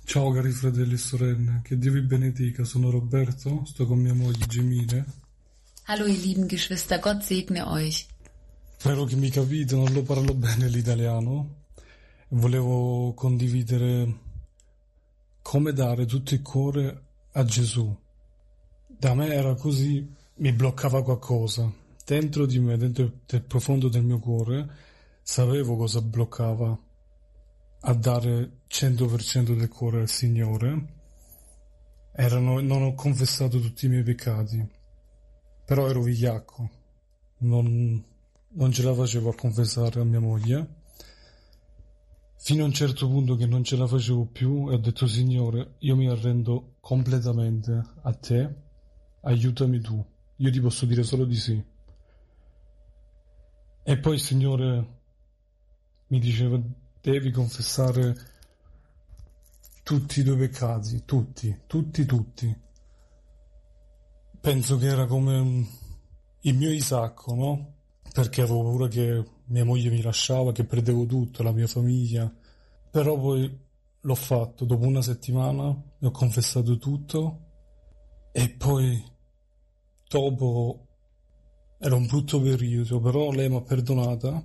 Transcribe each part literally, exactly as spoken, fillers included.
Ciao cari fratelli e sorelle, che Dio vi benedica, sono Roberto, sto con mia moglie Gemile. Hallo ihr lieben Geschwister, Gott segne euch. Spero che mi capite, non lo parlo bene l'italiano. Volevo condividere come dare tutto il cuore a Gesù. Da me era così, mi bloccava qualcosa. Dentro di me, dentro del profondo del mio cuore, sapevo cosa bloccava a dare cento per cento del cuore al Signore. Erano, non ho confessato tutti i miei peccati, però ero vigliacco, non, non ce la facevo a confessare a mia moglie, fino a un certo punto che non ce la facevo più e ho detto: Signore, io mi arrendo completamente a te, aiutami tu, io ti posso dire solo di sì. E poi il Signore mi diceva: devi confessare tutti i tuoi peccati, tutti, tutti, tutti. Penso che era come il mio Isacco, no? Perché avevo paura che mia moglie mi lasciava, che perdevo tutto, la mia famiglia. Però poi l'ho fatto, dopo una settimana le ho confessato tutto e poi dopo era un brutto periodo, però lei mi ha perdonata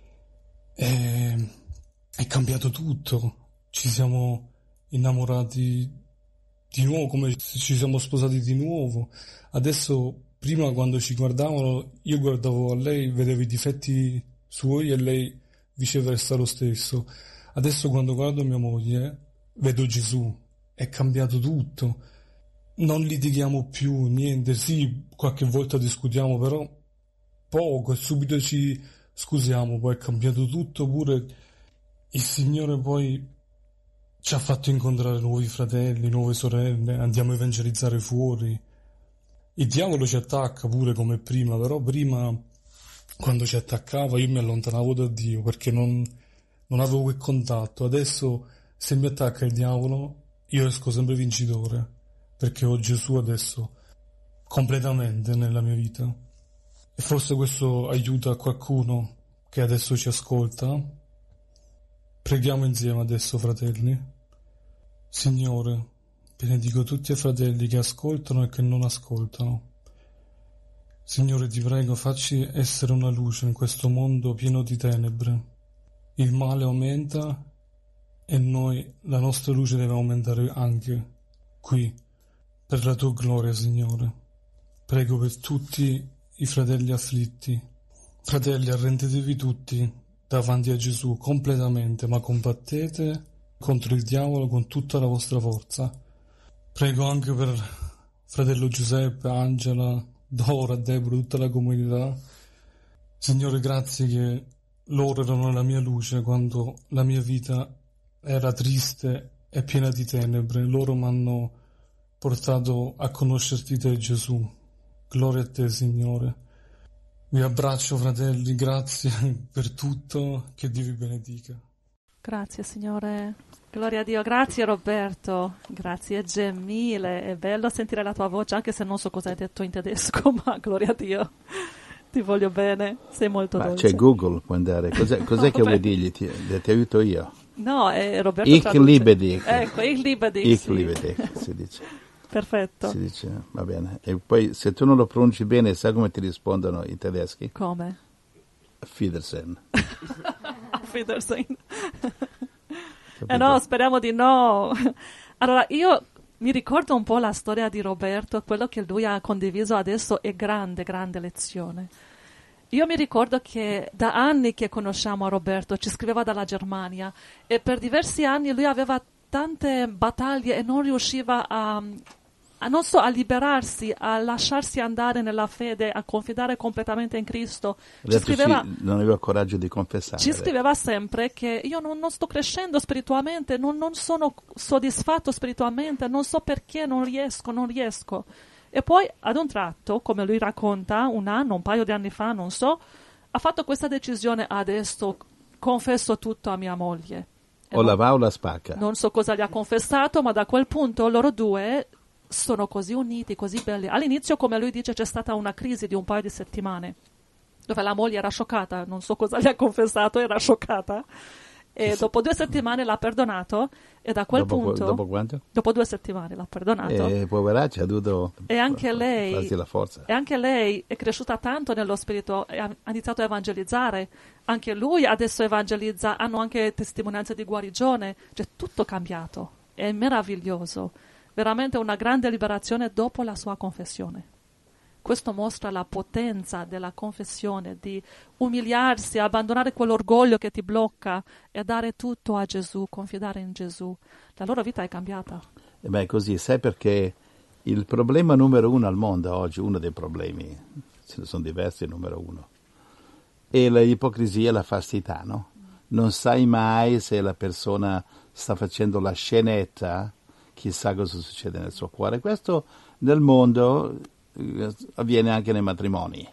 e è cambiato tutto. Ci siamo innamorati di nuovo, come se ci siamo sposati di nuovo. Adesso, prima quando ci guardavano, io guardavo a lei, vedevo i difetti suoi e lei viceversa lo stesso. Adesso quando guardo mia moglie, vedo Gesù, è cambiato tutto. Non litighiamo più, niente, sì, qualche volta discutiamo, però poco, e subito ci scusiamo, poi è cambiato tutto, pure il Signore poi ci ha fatto incontrare nuovi fratelli, nuove sorelle, andiamo a evangelizzare fuori. Il diavolo ci attacca pure come prima, però prima, quando ci attaccava, io mi allontanavo da Dio perché non, non avevo quel contatto. Adesso, se mi attacca il diavolo, io esco sempre vincitore, perché ho Gesù adesso completamente nella mia vita. E forse questo aiuta qualcuno che adesso ci ascolta. Preghiamo insieme adesso, fratelli. Signore, benedico tutti i fratelli che ascoltano e che non ascoltano. Signore, ti prego, facci essere una luce in questo mondo pieno di tenebre. Il male aumenta e noi, la nostra luce deve aumentare anche qui, per la tua gloria, Signore. Prego per tutti i fratelli afflitti. Fratelli, arrendetevi tutti davanti a Gesù completamente, ma combattete contro il diavolo con tutta la vostra forza. Prego anche per fratello Giuseppe, Angela, Dora, Deborah, tutta la comunità. Signore, grazie che loro erano la mia luce quando la mia vita era triste e piena di tenebre. Loro mi hanno portato a conoscerti te, Gesù. Gloria a te, Signore. Vi abbraccio, fratelli, grazie per tutto, che Dio vi benedica. Grazie, Signore. Gloria a Dio. Grazie, Roberto. Grazie, Gemile. È bello sentire la tua voce, anche se non so cosa hai detto in tedesco, ma gloria a Dio. Ti voglio bene, sei molto ma dolce. C'è Google, può andare. Cos'è, cos'è che vuoi dirgli? Ti, ti aiuto io. No, è Roberto Ich traduce. liebe dich. Ecco, ich liebe dich. Ich sì. liebe dich, si dice. Perfetto. Si dice, va bene. E poi se tu non lo pronunci bene, sai come ti rispondono i tedeschi? Come? Auf Wiedersehen. Auf Wiedersehen. Eh no, speriamo di no. Allora, io mi ricordo un po' la storia di Roberto, quello che lui ha condiviso adesso è grande, grande lezione. Io mi ricordo che da anni che conosciamo Roberto, ci scriveva dalla Germania e per diversi anni lui aveva tante battaglie e non riusciva a, a non so, a liberarsi, a lasciarsi andare nella fede, a confidare completamente in Cristo. Ci scriveva, sì, non aveva coraggio di confessare. Ci scriveva sempre che io non, non sto crescendo spiritualmente, non, non sono soddisfatto spiritualmente, non so perché, non riesco, non riesco. E poi ad un tratto, come lui racconta, un anno, un paio di anni fa, non so, ha fatto questa decisione: adesso confesso tutto a mia moglie. E o non, la va o la spacca. Non so cosa gli ha confessato, ma da quel punto loro due sono così uniti, così belli. All'inizio, come lui dice, c'è stata una crisi di un paio di settimane, dove la moglie era scioccata, non so cosa gli ha confessato, era scioccata. E Chissà. dopo due settimane l'ha perdonato e da quel dopo, punto... Dopo quanto? Dopo due settimane l'ha perdonato. E poveraccia ha dovuto E anche lei, farsi la forza. e anche lei è cresciuta tanto nello spirito e ha, ha iniziato a evangelizzare. Anche lui adesso evangelizza, hanno anche testimonianze di guarigione. C'è tutto cambiato. È meraviglioso. Veramente una grande liberazione dopo la sua confessione. Questo mostra la potenza della confessione, di umiliarsi, abbandonare quell'orgoglio che ti blocca e dare tutto a Gesù, confidare in Gesù. La loro vita è cambiata. E beh, così, sai perché il problema numero uno al mondo oggi, uno dei problemi, ce ne sono diversi, numero uno, è l'ipocrisia e la falsità, no? Non sai mai se la persona sta facendo la scenetta, chissà cosa succede nel suo cuore. Questo nel mondo avviene anche nei matrimoni.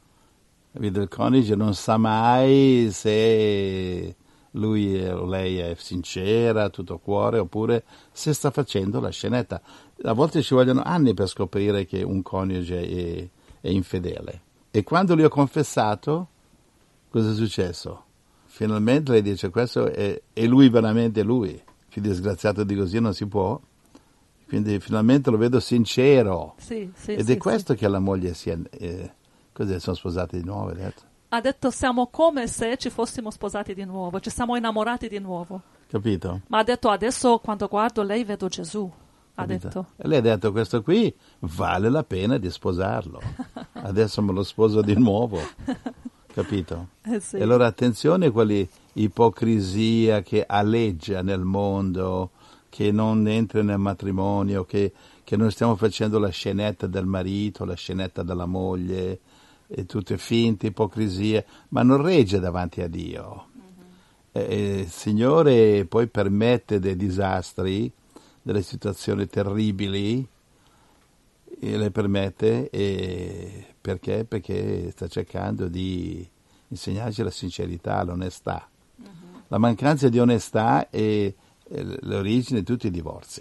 Il coniuge non sa mai se lui o lei è sincera, tutto cuore, oppure se sta facendo la scenetta. A volte ci vogliono anni per scoprire che un coniuge è, è infedele. E quando gli ho confessato, cosa è successo? Finalmente lei dice, questo è, è lui veramente lui. Più disgraziato di così non si può. Quindi finalmente lo vedo sincero. Sì, sì, Ed sì, è questo sì. che la moglie si è... Eh, cos'è, sono sposati di nuovo, hai detto? Ha detto siamo come se ci fossimo sposati di nuovo, ci siamo innamorati di nuovo. Capito? Ma ha detto adesso quando guardo lei vedo Gesù. Ha Capito? detto. E lei ha detto, questo qui vale la pena di sposarlo. Adesso me lo sposo di nuovo. Capito? Eh sì. E allora attenzione a quell'ipocrisia che aleggia nel mondo, che non entra nel matrimonio, che, che noi stiamo facendo la scenetta del marito, la scenetta della moglie, e tutte finte ipocrisie, ma non regge davanti a Dio. Mm-hmm. E il Signore poi permette dei disastri, delle situazioni terribili, e le permette e perché? Perché sta cercando di insegnarci la sincerità, l'onestà. Mm-hmm. La mancanza di onestà è l'origine di tutti i divorzi.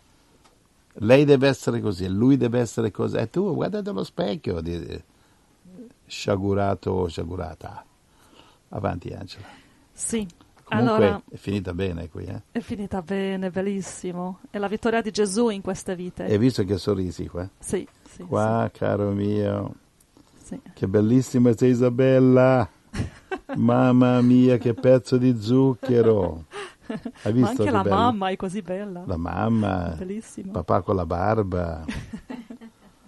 Lei deve essere così, lui deve essere così, e tu guardate allo specchio, di, sciagurato o sciagurata. Avanti, Angela. Sì. Comunque Allora, è finita bene qui, eh? è finita bene, bellissimo. È la vittoria di Gesù in queste vite. Hai visto che sorrisi qua? Sì, sì. Qua, sì. Caro mio, sì. Che bellissima sei, Isabella. Mamma mia, che pezzo di zucchero. Hai visto? Ma anche la bello? mamma è così bella. La mamma, bellissima. Papà con la barba.